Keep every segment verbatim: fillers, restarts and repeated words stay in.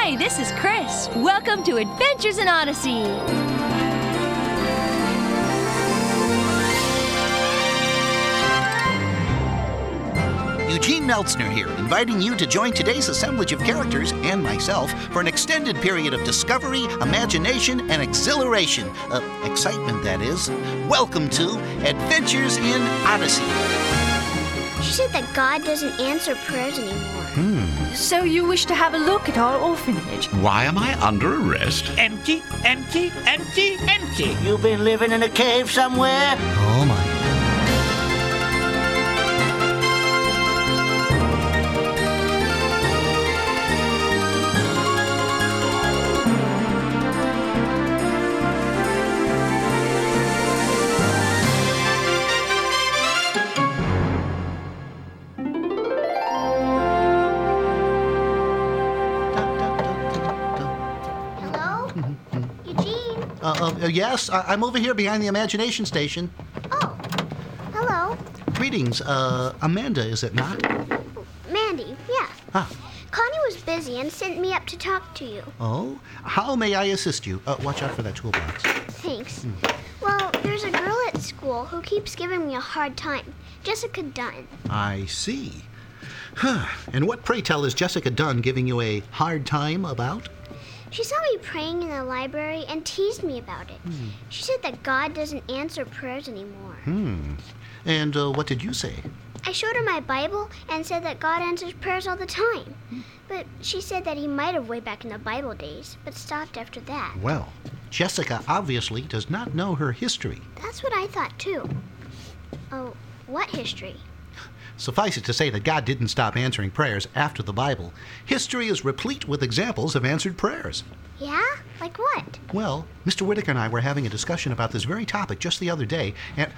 Hi, this is Chris. Welcome to Adventures in Odyssey. Eugene Meltzner here, inviting you to join today's assemblage of characters and myself for an extended period of discovery, imagination, and exhilaration. Uh, excitement, that is. Welcome to Adventures in Odyssey. She said that God doesn't answer prayers anymore. Hmm. So you wish to have a look at our orphanage? Why am I under arrest? Empty, empty, empty, empty. You've been living in a cave somewhere? Oh, my. Uh, uh, yes, I- I'm over here behind the Imagination Station. Oh, hello. Greetings, uh, Amanda, is it not? Mandy, yeah. Ah. Connie was busy and sent me up to talk to you. Oh, how may I assist you? Uh, watch out for that toolbox. Thanks. Mm. Well, there's a girl at school who keeps giving me a hard time. Jessica Dunn. I see. Huh. And what, pray tell, is Jessica Dunn giving you a hard time about? She saw me praying in the library and teased me about it. Hmm. She said that God doesn't answer prayers anymore. Hmm. And uh, what did you say? I showed her my Bible and said that God answers prayers all the time. Hmm. But she said that he might have way back in the Bible days, but stopped after that. Well, Jessica obviously does not know her history. That's what I thought, too. Oh, what history? Suffice it to say that God didn't stop answering prayers after the Bible. History is replete with examples of answered prayers. Yeah? Like what? Well, Mister Whitaker and I were having a discussion about this very topic just the other day, and...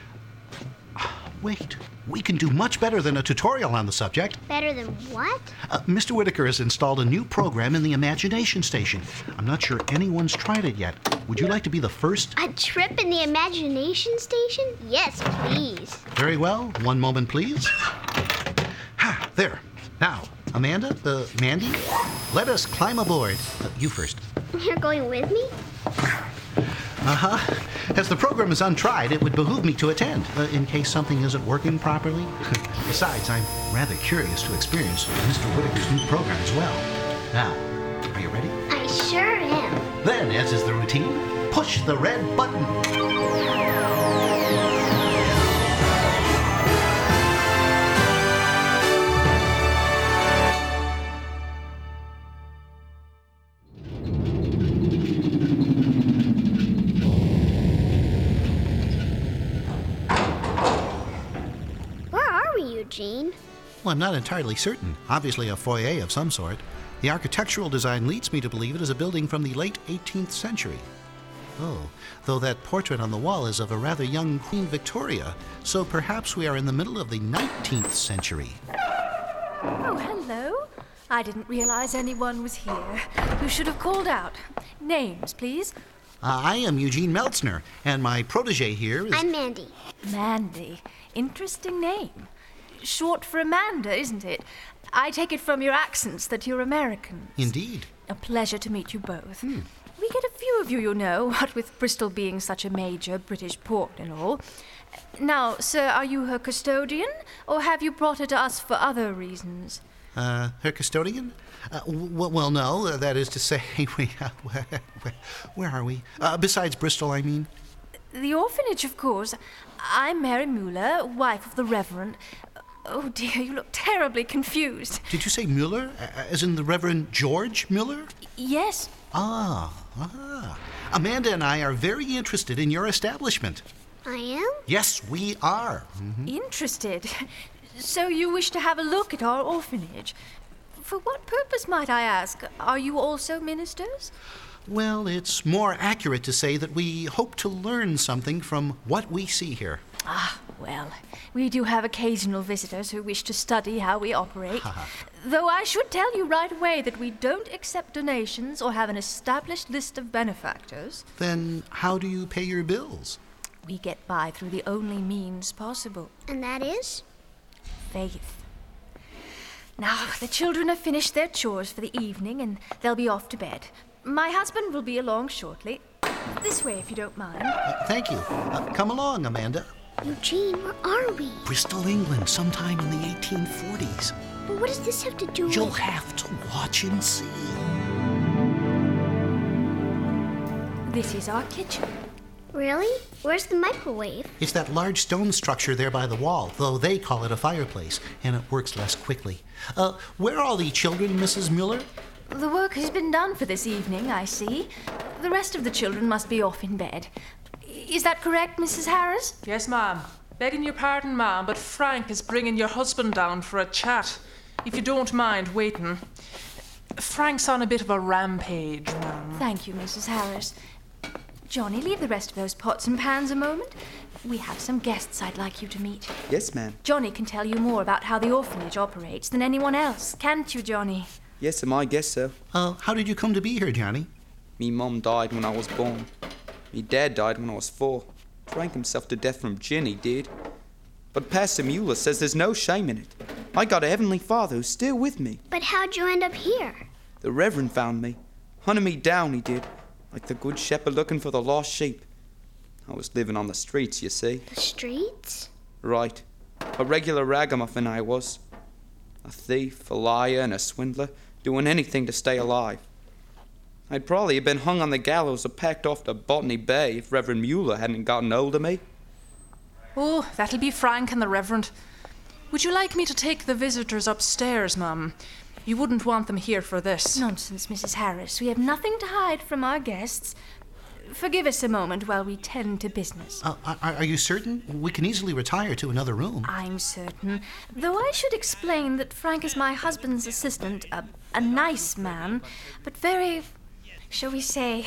Wait, we can do much better than a tutorial on the subject. Better than what? Uh, Mister Whitaker has installed a new program in the Imagination Station. I'm not sure anyone's tried it yet. Would you like to be the first? A trip in the Imagination Station? Yes, please. Very well. One moment, please. Ha, there. Now, Amanda, uh, Mandy, let us climb aboard. Uh, you first. You're going with me? Uh-huh. As the program is untried, it would behoove me to attend, uh, in case something isn't working properly. Besides, I'm rather curious to experience Mister Whitaker's new program as well. Now, are you ready? I sure am. Then, as is the routine, push the red button. Eugene? Well, I'm not entirely certain. Obviously a foyer of some sort. The architectural design leads me to believe it is a building from the late eighteenth century. Oh, though that portrait on the wall is of a rather young Queen Victoria, so perhaps we are in the middle of the nineteenth century. Oh, hello. I didn't realize anyone was here. You should have called out. Names, please. Uh, I am Eugene Meltzner, and my protege here is... I'm Mandy. Mandy. Interesting name. Short for Amanda, isn't it? I take it from your accents that you're Americans. Indeed. A pleasure to meet you both. Hmm. We get a few of you, you know, what with Bristol being such a major British port and all. Now, sir, are you her custodian, or have you brought her to us for other reasons? Uh, her custodian? Uh, w- well, no, uh, that is to say, we, uh, where, where are we? Uh, besides Bristol, I mean. The orphanage, of course. I'm Mary Mueller, wife of the Reverend... Oh, dear, you look terribly confused. Did you say Mueller, as in the Reverend George Mueller? Yes. Ah, ah. Amanda and I are very interested in your establishment. I am? Yes, we are. Mm-hmm. Interested? So you wish to have a look at our orphanage? For what purpose, might I ask? Are you also ministers? Well, it's more accurate to say that we hope to learn something from what we see here. Ah, well, we do have occasional visitors who wish to study how we operate. Though I should tell you right away that we don't accept donations or have an established list of benefactors. Then how do you pay your bills? We get by through the only means possible. And that is? Faith. Now, the children have finished their chores for the evening and they'll be off to bed. My husband will be along shortly. This way, if you don't mind. Uh, thank you. Uh, come along, Amanda. Eugene, where are we? Bristol, England, sometime in the eighteen forties. But what does this have to do You'll with... have to watch and see. This is our kitchen. Really? Where's the microwave? It's that large stone structure there by the wall, though they call it a fireplace, and it works less quickly. Uh, where are all the children, Missus Mueller? The work has been done for this evening, I see. The rest of the children must be off in bed. Is that correct, Missus Harris? Yes, ma'am. Begging your pardon, ma'am, but Frank is bringing your husband down for a chat. If you don't mind waiting. Frank's on a bit of a rampage, ma'am. Thank you, Missus Harris. Johnny, leave the rest of those pots and pans a moment. We have some guests I'd like you to meet. Yes, ma'am. Johnny can tell you more about how the orphanage operates than anyone else. Can't you, Johnny? Yes, ma'am, I guess so. Uh, how did you come to be here, Johnny? Me mum died when I was born. Me dad died when I was four. Drank himself to death from gin, he did. But Pastor Mueller says there's no shame in it. I got a heavenly Father who's still with me. But how'd you end up here? The Reverend found me. Hunted me down, he did. Like the good shepherd looking for the lost sheep. I was living on the streets, you see. The streets? Right. A regular ragamuffin I was. A thief, a liar, and a swindler, doing anything to stay alive. I'd probably have been hung on the gallows or packed off to Botany Bay if Reverend Mueller hadn't gotten hold of me. Oh, that'll be Frank and the Reverend. Would you like me to take the visitors upstairs, ma'am? You wouldn't want them here for this. Nonsense, Missus Harris. We have nothing to hide from our guests. Forgive us a moment while we tend to business. Uh, are, are you certain? We can easily retire to another room. I'm certain. Though I should explain that Frank is my husband's assistant, a, a nice man, but very, shall we say,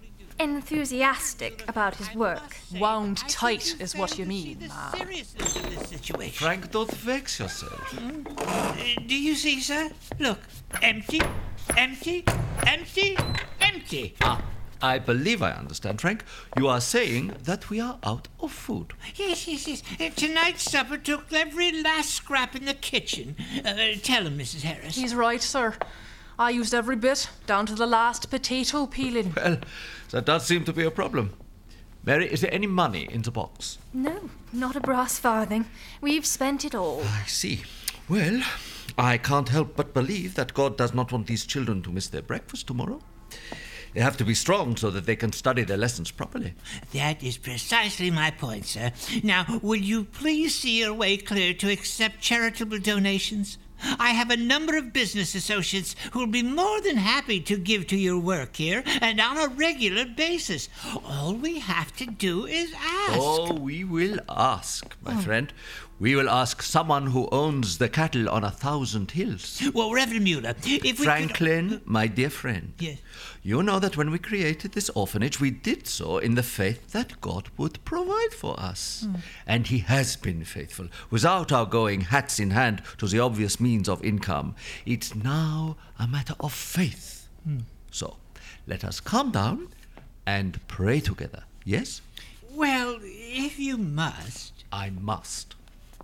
enthusiastic about his work. Wound tight is what you mean, ma'am. Seriousness of this situation. Frank, don't vex yourself. Uh, do you see, sir? Look, empty, empty, empty, empty. Ah, I believe I understand, Frank. You are saying that we are out of food. Yes, yes, yes. Uh, tonight's supper took every last scrap in the kitchen. Uh, tell him, Missus Harris. He's right, sir. I used every bit, down to the last potato peeling. Well, that does seem to be a problem. Mary, is there any money in the box? No, not a brass farthing. We've spent it all. I see. Well, I can't help but believe that God does not want these children to miss their breakfast tomorrow. They have to be strong so that they can study their lessons properly. That is precisely my point, sir. Now, will you please see your way clear to accept charitable donations? I have a number of business associates who will be more than happy to give to your work here, and on a regular basis. All we have to do is ask. Oh, we will ask, my oh. friend. We will ask someone who owns the cattle on a thousand hills. Well, Reverend Mueller, if we Franklin, could... my dear friend. Yes. You know that when we created this orphanage, we did so in the faith that God would provide for us. Mm. And he has been faithful. Without our going hats in hand to the obvious means of income, it's now a matter of faith. Mm. So, let us calm down and pray together, yes? Well, if you must. I must.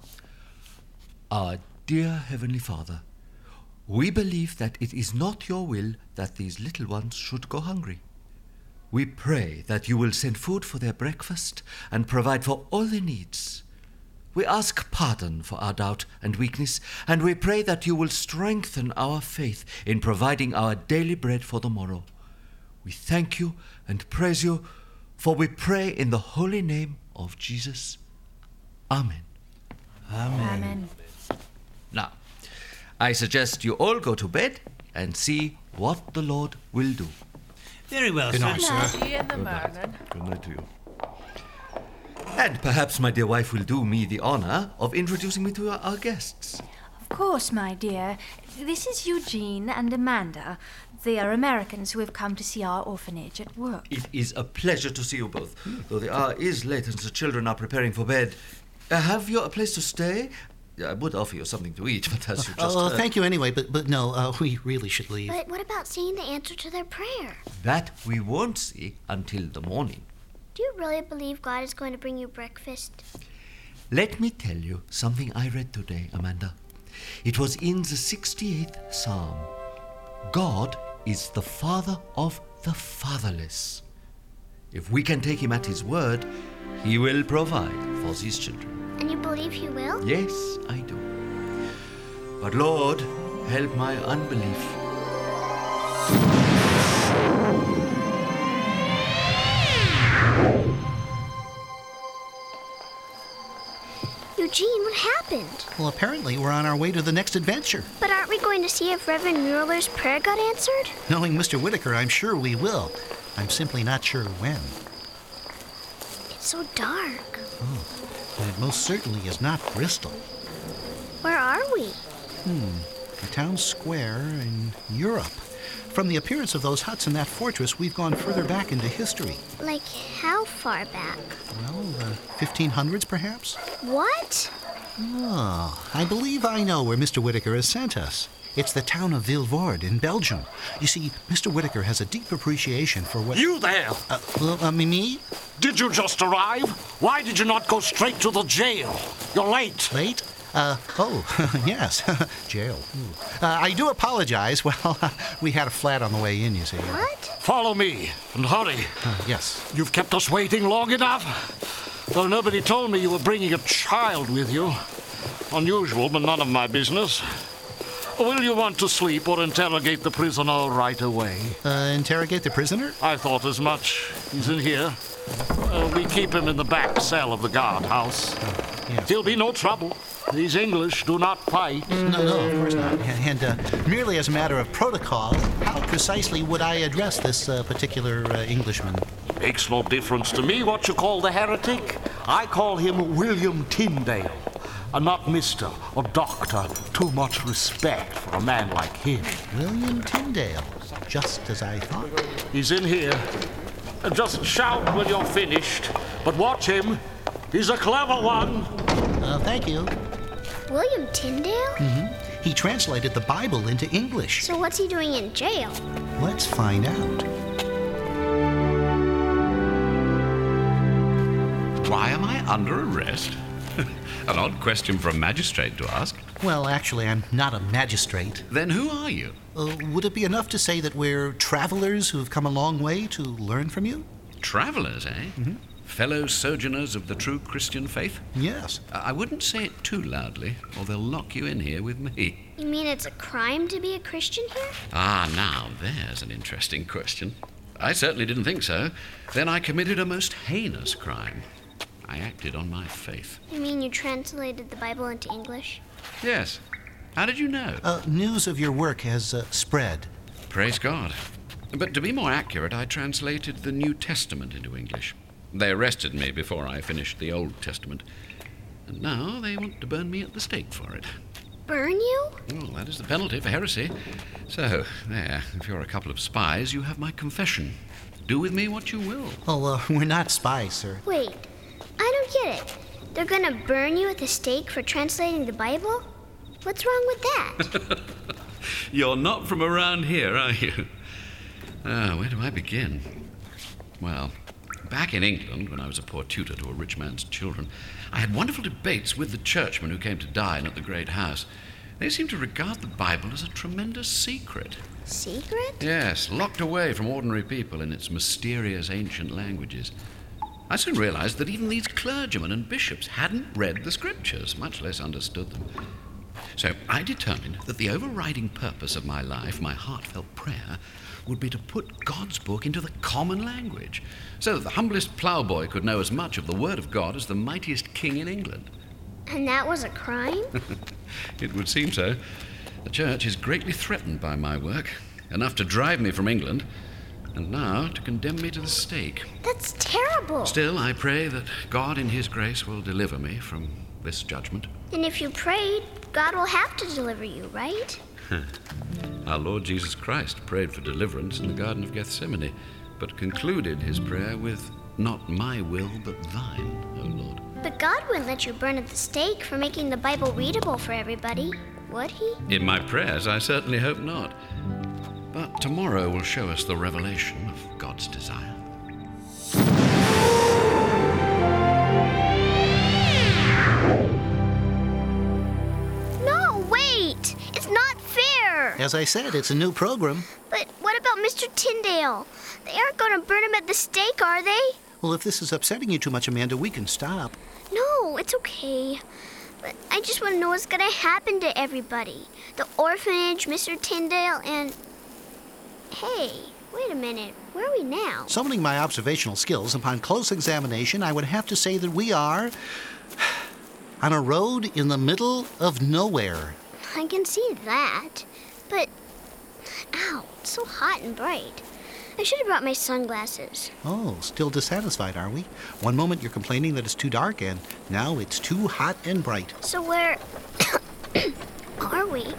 Our dear Heavenly Father, we believe that it is not your will that these little ones should go hungry. We pray that you will send food for their breakfast and provide for all their needs. We ask pardon for our doubt and weakness, and we pray that you will strengthen our faith in providing our daily bread for the morrow. We thank you and praise you, for we pray in the holy name of Jesus. Amen. Amen. Amen. Now, I suggest you all go to bed and see what the Lord will do. Very well, Good sir. night, sir. See you in the morning. Good night to you. And perhaps my dear wife will do me the honor of introducing me to our, our guests. Of course, my dear. This is Eugene and Amanda. They are Americans who have come to see our orphanage at work. It is a pleasure to see you both, though the hour is late and the children are preparing for bed. Uh, have you a place to stay? I would offer you something to eat, but as you just Oh, heard... thank you anyway, but but no, uh, we really should leave. But what about seeing the answer to their prayer? That we won't see until the morning. Do you really believe God is going to bring you breakfast? Let me tell you something I read today, Amanda. It was in the sixty-eighth Psalm. God is the father of the fatherless. If we can take him at his word, he will provide for these children. And you believe he will? Yes, I do. But Lord, help my unbelief. Eugene, what happened? Well, apparently we're on our way to the next adventure. But aren't we going to see if Reverend Mueller's prayer got answered? Knowing Mister Whitaker, I'm sure we will. I'm simply not sure when. It's so dark. Oh, and it most certainly is not Bristol. Where are we? Hmm, a town square in Europe. From the appearance of those huts in that fortress, we've gone further back into history. Like how far back? Well, the fifteen hundreds, perhaps? What? Oh, I believe I know where Mister Whitaker has sent us. It's the town of Vilvoorde in Belgium. You see, Mister Whitaker has a deep appreciation for what... You there! Uh, well, uh, me? Did you just arrive? Why did you not go straight to the jail? You're late. Late? Uh, oh, yes, jail. Uh, I do apologize. Well, we had a flat on the way in, you see. What? Follow me, and hurry. Uh, yes. You've kept us waiting long enough. Though nobody told me you were bringing a child with you. Unusual, but none of my business. Will you want to sleep or interrogate the prisoner right away? Uh, interrogate the prisoner? I thought as much. He's in here. Uh, we keep him in the back cell of the guardhouse. Uh, yes. He'll be no trouble. These English do not fight. No, no, of course not. And uh, merely as a matter of protocol, how precisely would I address this uh, particular uh, Englishman? Makes no difference to me what you call the heretic. I call him William Tyndale. And not Mister or Doctor. Too much respect for a man like him. William Tyndale, just as I thought. He's in here. Just shout when you're finished. But watch him. He's a clever one. Uh, thank you. William Tyndale? Mm-hmm. He translated the Bible into English. So what's he doing in jail? Let's find out. Why am I under arrest? An odd question for a magistrate to ask. Well, actually, I'm not a magistrate. Then who are you? Uh, would it be enough to say that we're travelers who've come a long way to learn from you? Travelers, eh? Mm-hmm. Fellow sojourners of the true Christian faith? Yes. I wouldn't say it too loudly, or they'll lock you in here with me. You mean it's a crime to be a Christian here? Ah, now, there's an interesting question. I certainly didn't think so. Then I committed a most heinous crime. I acted on my faith. You mean you translated the Bible into English? Yes. How did you know? Uh, news of your work has uh, spread. Praise God. But to be more accurate, I translated the New Testament into English. They arrested me before I finished the Old Testament. And now they want to burn me at the stake for it. Burn you? Well, that is the penalty for heresy. So, there, if you're a couple of spies, you have my confession. Do with me what you will. Oh, uh, we're not spies, sir. Wait, I don't get it. They're gonna burn you at the stake for translating the Bible? What's wrong with that? You're not from around here, are you? Ah, where do I begin? Well, back in England, when I was a poor tutor to a rich man's children, I had wonderful debates with the churchmen who came to dine at the great house. They seemed to regard the Bible as a tremendous secret. Secret? Yes, locked away from ordinary people in its mysterious ancient languages. I soon realized that even these clergymen and bishops hadn't read the scriptures, much less understood them. So I determined that the overriding purpose of my life, my heartfelt prayer, would be to put God's book into the common language, so that the humblest ploughboy could know as much of the Word of God as the mightiest king in England. And that was a crime? It would seem so. The church is greatly threatened by my work, enough to drive me from England, and now to condemn me to the stake. That's terrible. Still, I pray that God in his grace will deliver me from this judgment. And if you prayed, God will have to deliver you, right? Our Lord Jesus Christ prayed for deliverance in the Garden of Gethsemane, but concluded his prayer with, "Not my will, but thine, O Lord." But God wouldn't let you burn at the stake for making the Bible readable for everybody, would he? In my prayers, I certainly hope not. But tomorrow will show us the revelation of God's desire. No, wait! As I said, it's a new program. But what about Mister Tyndale? They aren't going to burn him at the stake, are they? Well, if this is upsetting you too much, Amanda, we can stop. No, it's okay. But I just want to know what's going to happen to everybody. The orphanage, Mister Tyndale, and... Hey, wait a minute. Where are we now? Summoning my observational skills, upon close examination, I would have to say that we are on a road in the middle of nowhere. I can see that. But, ow, it's so hot and bright. I should have brought my sunglasses. Oh, still dissatisfied, are we? One moment you're complaining that it's too dark, and now it's too hot and bright. So where are we?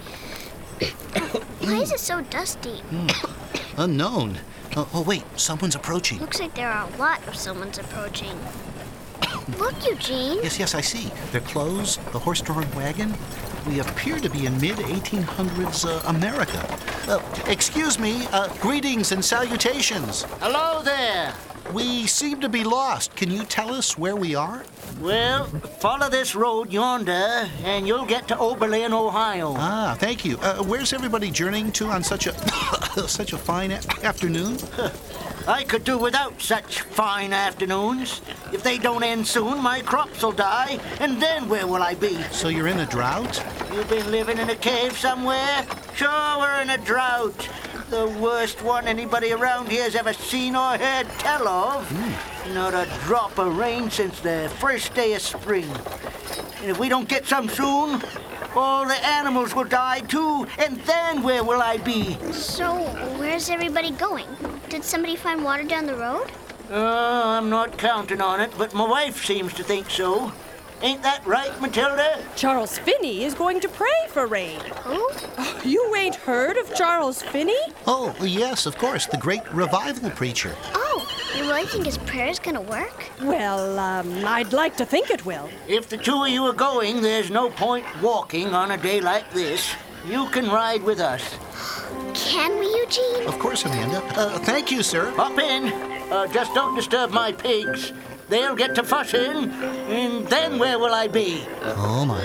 Why is it so dusty? Mm. Unknown. Oh, oh, wait, someone's approaching. Looks like there are a lot of someone's approaching. Look, Eugene. Yes, yes, I see. Their clothes, the horse-drawn wagon. We appear to be in mid eighteen hundreds uh, America. Uh, excuse me, uh, greetings and salutations. Hello there. We seem to be lost. Can you tell us where we are? Well, follow this road yonder, and you'll get to Oberlin, Ohio. Ah, thank you. Uh, where's everybody journeying to on such a such a fine a- afternoon? I could do without such fine afternoons. If they don't end soon, my crops will die, and then where will I be? So you're in a drought? You've been living in a cave somewhere? Sure, we're in a drought. The worst one anybody around here's ever seen or heard tell of. Mm. Not a drop of rain since the first day of spring. And if we don't get some soon, all the animals will die too, and then where will I be? So, where's everybody going? Did somebody find water down the road? Oh, I'm not counting on it, but my wife seems to think so. Ain't that right, Matilda? Charles Finney is going to pray for rain. Who? Oh, you ain't heard of Charles Finney? Oh, yes, of course, the great revival preacher. Oh, you really think his prayer's gonna work? Well, um, I'd like to think it will. If the two of you are going, there's no point walking on a day like this. You can ride with us. Can we, Eugene? Of course, Amanda. Uh, thank you, sir. Hop in. Uh, just don't disturb my pigs. They'll get to fussing, and then where will I be? Oh, my.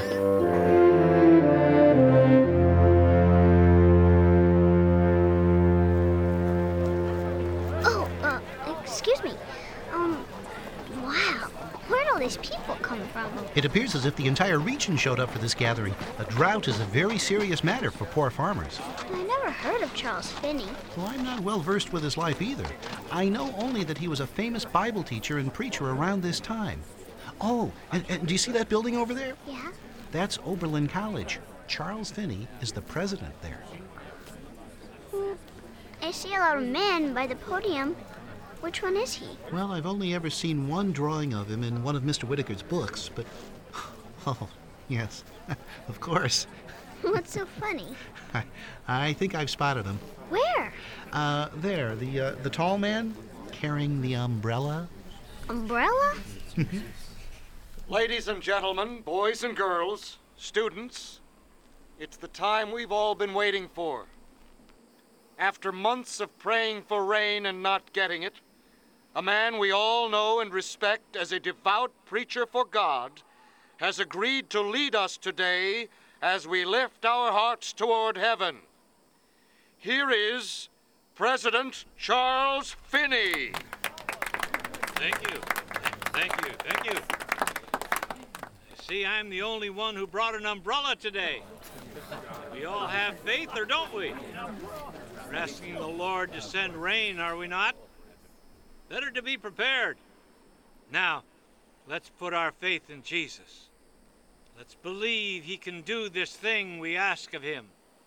Oh, uh, excuse me. Um, wow. Where'd all these people come from? It appears as if the entire region showed up for this gathering. A drought is a very serious matter for poor farmers. I never heard of Charles Finney. Well, I'm not well versed with his life either. I know only that he was a famous Bible teacher and preacher around this time. Oh, and, and do you see that building over there? Yeah? That's Oberlin College. Charles Finney is the president there. Hmm. I see a lot of men by the podium. Which one is he? Well, I've only ever seen one drawing of him in one of Mister Whitaker's books, but... Oh, yes, of course. What's so funny? I, I think I've spotted him. Where? Uh, there, the, uh, the tall man carrying the umbrella. Umbrella? Ladies and gentlemen, boys and girls, students, it's the time we've all been waiting for. After months of praying for rain and not getting it, a man we all know and respect as a devout preacher for God has agreed to lead us today as we lift our hearts toward heaven. Here is President Charles Finney. Thank you. Thank you. Thank you. See, I'm the only one who brought an umbrella today. We all have faith, or don't we? We're asking the Lord to send rain, are we not? Better to be prepared. Now, let's put our faith in Jesus. Let's believe he can do this thing we ask of him.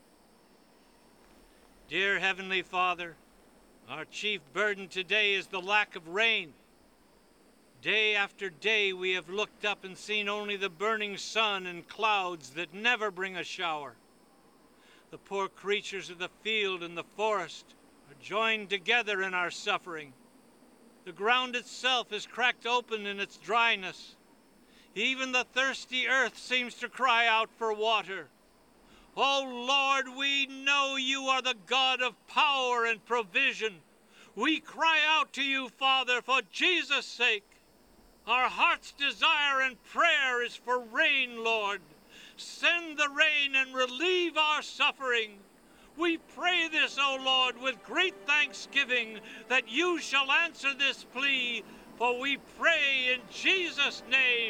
Dear Heavenly Father, our chief burden today is the lack of rain. Day after day we have looked up and seen only the burning sun and clouds that never bring a shower. The poor creatures of the field and the forest are joined together in our suffering. The ground itself is cracked open in its dryness. Even the thirsty earth seems to cry out for water. Oh Lord, we know you are the God of power and provision. We cry out to you, Father, for Jesus' sake. Our heart's desire and prayer is for rain, Lord. Send the rain and relieve our suffering. We pray this, O Lord, with great thanksgiving, that you shall answer this plea, for we pray in Jesus' name.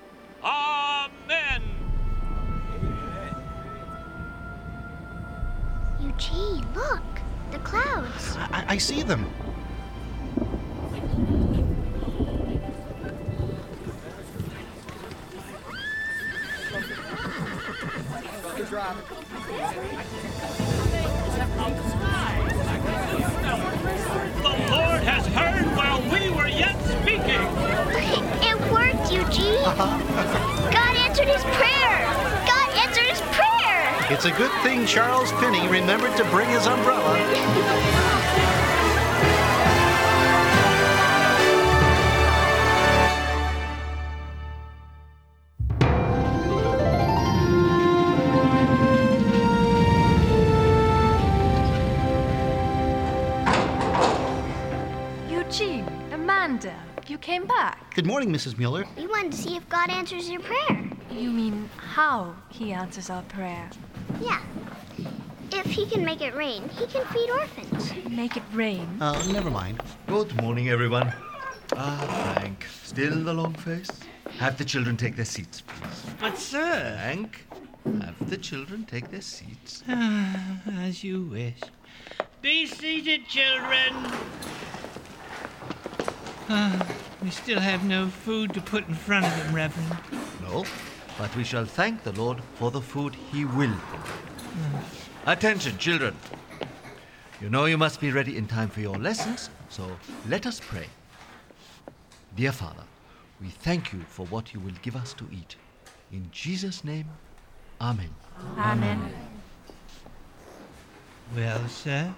Amen. Eugene, look. The clouds. I, I see them. The Lord has heard while we were yet speaking. It worked, Eugene. God answered his prayer. God answered his prayer. It's a good thing Charles Finney remembered to bring his umbrella. Eugene, Amanda, you came back. Good morning, Missus Mueller. We wanted to see if God answers your prayer. You mean how he answers our prayer? Yeah. If he can make it rain, he can feed orphans. Make it rain? Uh, never mind. Good morning, everyone. Ah, Frank, still the long face? Have the children take their seats, please. But, sir... Frank, have the children take their seats. As you wish. Be seated, children. Ah, we still have no food to put in front of them, Reverend. No, but we shall thank the Lord for the food he will. Attention, children. You know you must be ready in time for your lessons, so let us pray. Dear Father, we thank you for what you will give us to eat. In Jesus' name, Amen. Amen. Well, sir?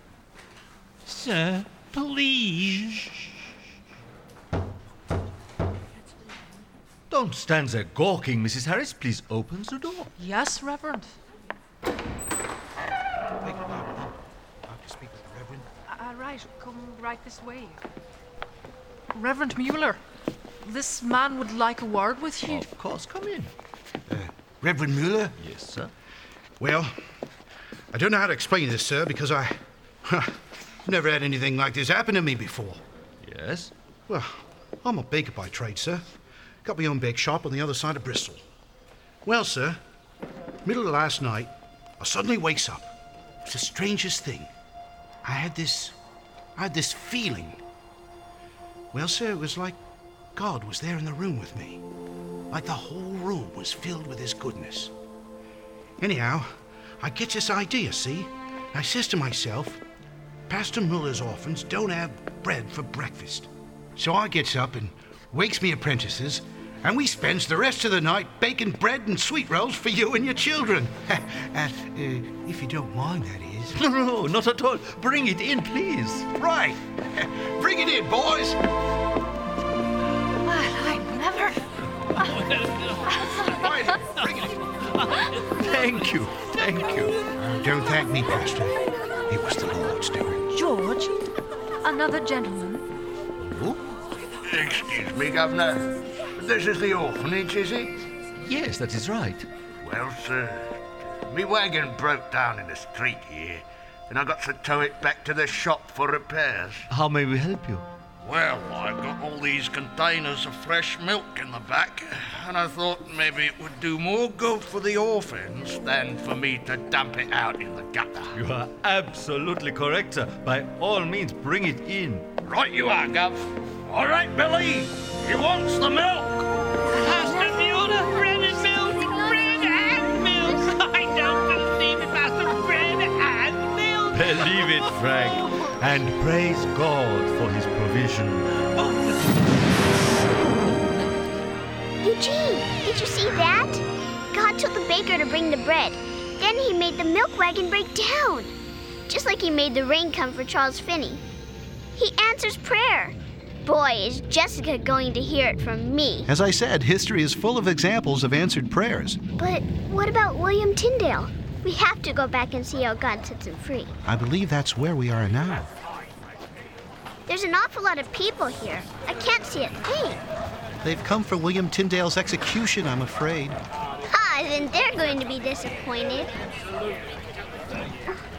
Sir, please. Don't stand there gawking, Missus Harris. Please open the door. Yes, Reverend. Beg your pardon. I have to speak with the Reverend. Uh, right, come right this way. Reverend Mueller, this man would like a word with you. Of course, come in. Uh, Reverend Mueller? Yes, sir. Well, I don't know how to explain this, sir, because I... Huh, never had anything like this happen to me before. Yes? Well, I'm a baker by trade, sir. Got my own bake shop on the other side of Bristol. Well, sir, middle of last night, I suddenly wakes up. It's the strangest thing. I had this... I had this feeling. Well, sir, it was like God was there in the room with me. Like the whole room was filled with his goodness. Anyhow, I get this idea, see? I says to myself, Pastor Muller's orphans don't have bread for breakfast. So I gets up and wakes me apprentices, and we spends the rest of the night baking bread and sweet rolls for you and your children. uh, uh, if you don't mind, that is. No, no, not at all. Bring it in, please. Right. Bring it in, boys. Well, I never... Right, bring it in. Thank you, thank you. Don't thank me, Pastor. It was the Lord's doing. George, another gentleman. Excuse me, Governor. This is the orphanage, is it? Yes, that is right. Well, sir, me wagon broke down in the street here, and I got to tow it back to the shop for repairs. How may we help you? Well, I've got all these containers of fresh milk in the back, and I thought maybe it would do more good for the orphans than for me to dump it out in the gutter. You are absolutely correct, sir. By all means, bring it in. Right you are, Gov. All right, Billy. He wants the milk. Pastor Mueller, bread and milk, bread and milk. I don't believe it, Pastor, bread and milk. Believe it, Frank, and praise God for his provision. Oh. Eugene, did you see that? God told the baker to bring the bread. Then he made the milk wagon break down. Just like he made the rain come for Charles Finney. He answers prayer. Boy, is Jessica going to hear it from me. As I said, history is full of examples of answered prayers. But what about William Tyndale? We have to go back and see how God sets him free. I believe that's where we are now. There's an awful lot of people here. I can't see a thing. They've come for William Tyndale's execution, I'm afraid. Ah, then they're going to be disappointed.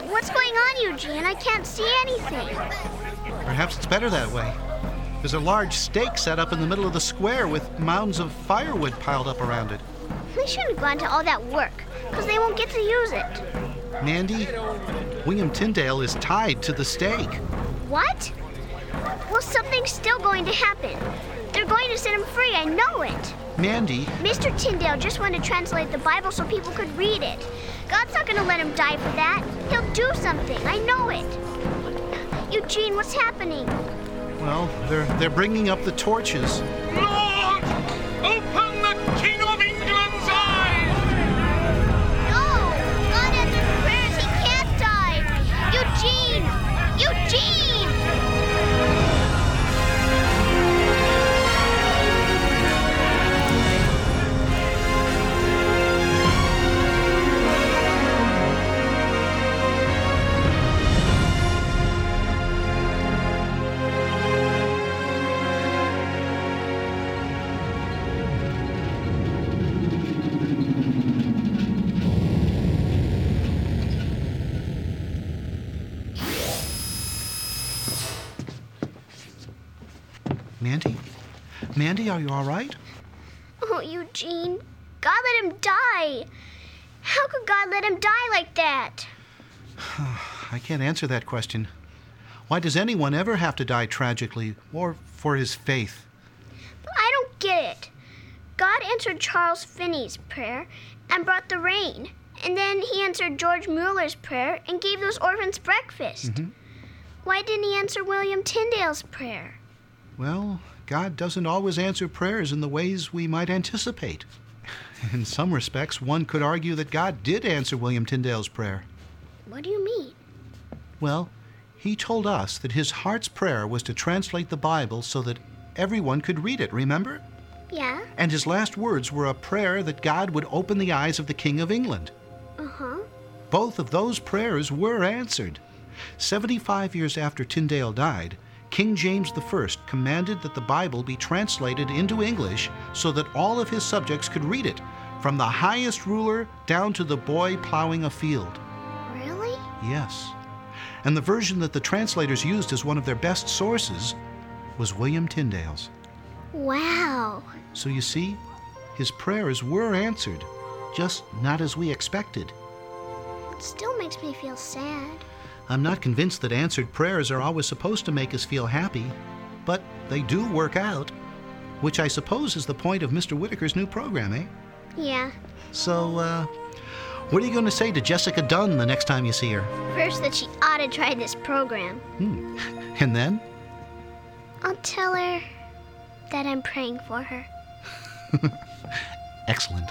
What's going on, Eugene? I can't see anything. Perhaps it's better that way. There's a large stake set up in the middle of the square with mounds of firewood piled up around it. We shouldn't go into all that work, because they won't get to use it. Mandy, William Tyndale is tied to the stake. What? Well, something's still going to happen. They're going to set him free, I know it. Mandy. Mister Tyndale just wanted to translate the Bible so people could read it. God's not going to let him die for that. He'll do something, I know it. Eugene, what's happening? Well, they're they're bringing up the torches. Lord, open the King of England's eyes! No! God answered prayers. He can't die. Eugene! Eugene! Mandy? Mandy, are you all right? Oh, Eugene, God let him die. How could God let him die like that? I can't answer that question. Why does anyone ever have to die tragically or for his faith? But I don't get it. God answered Charles Finney's prayer and brought the rain. And then he answered George Mueller's prayer and gave those orphans breakfast. Mm-hmm. Why didn't he answer William Tyndale's prayer? Well, God doesn't always answer prayers in the ways we might anticipate. In some respects, one could argue that God did answer William Tyndale's prayer. What do you mean? Well, he told us that his heart's prayer was to translate the Bible so that everyone could read it, remember? Yeah. And his last words were a prayer that God would open the eyes of the King of England. Uh-huh. Both of those prayers were answered. Seventy-five years after Tyndale died, King James the First commanded that the Bible be translated into English so that all of his subjects could read it, from the highest ruler down to the boy plowing a field. Really? Yes. And the version that the translators used as one of their best sources was William Tyndale's. Wow. So you see, his prayers were answered, just not as we expected. It still makes me feel sad. I'm not convinced that answered prayers are always supposed to make us feel happy, but they do work out, which I suppose is the point of Mister Whitaker's new program, eh? Yeah. So, uh, what are you going to say to Jessica Dunn the next time you see her? First, that she ought to try this program. Hmm. And then? I'll tell her that I'm praying for her. Excellent.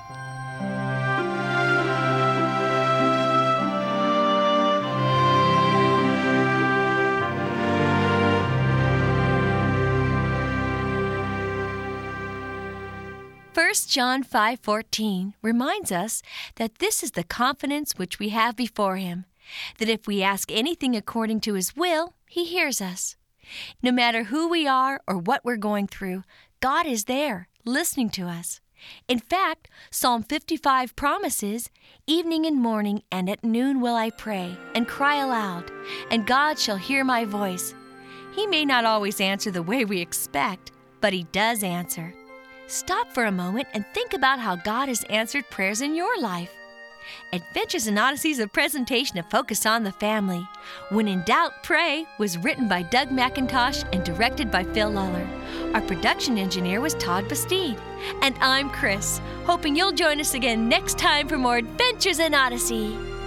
First John five fourteen reminds us that this is the confidence which we have before him, that if we ask anything according to his will, he hears us. No matter who we are or what we're going through, God is there, listening to us. In fact, Psalm fifty-five promises, "Evening and morning and at noon will I pray and cry aloud, and God shall hear my voice." He may not always answer the way we expect, but he does answer. Stop for a moment and think about how God has answered prayers in your life. Adventures in Odyssey is a presentation of Focus on the Family. When in Doubt, Pray was written by Doug McIntosh and directed by Phil Lawler. Our production engineer was Todd Bastide. And I'm Chris, hoping you'll join us again next time for more Adventures in Odyssey.